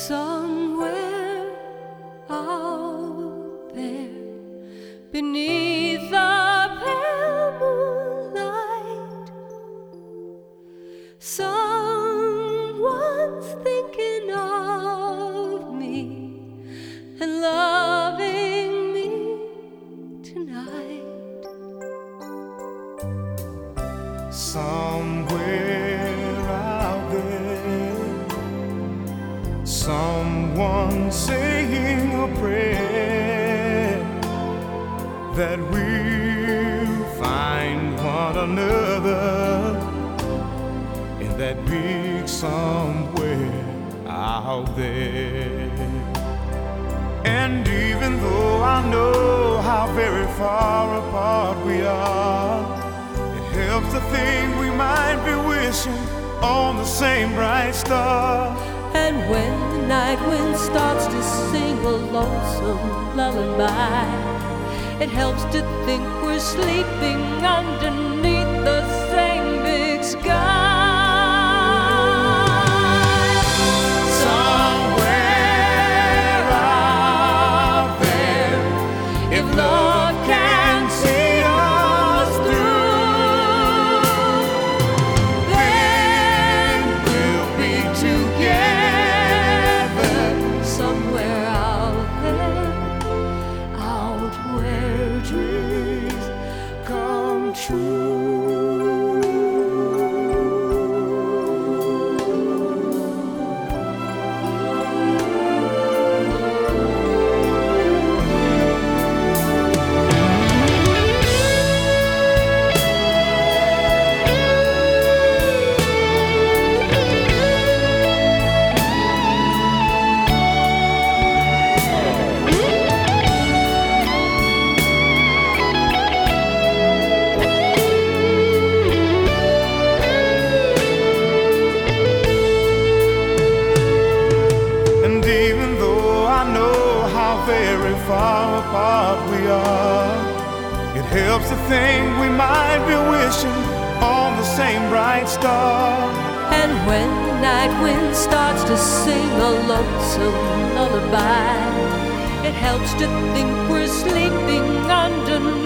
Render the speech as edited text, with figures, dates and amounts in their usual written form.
Somewhere out there, beneath the pale moonlight, someone's thinking of me and loving me tonight. Somewhere out there, someone saying a prayer that we'll find one another in that big somewhere out there. And even though I know how very far apart we are, it helps to think we might be wishing on the same bright star. And when the night wind starts to sing a lonesome lullaby, it helps to think we're sleeping underneath the same big sky. Somewhere out there, if love can see us through, then we'll be together. Somewhere out there, out where dreams come true. Very far apart we are, it helps to think we might be wishing on the same bright star. And when the night wind starts to sing a lonesome lullaby, it helps to think we're sleeping underneath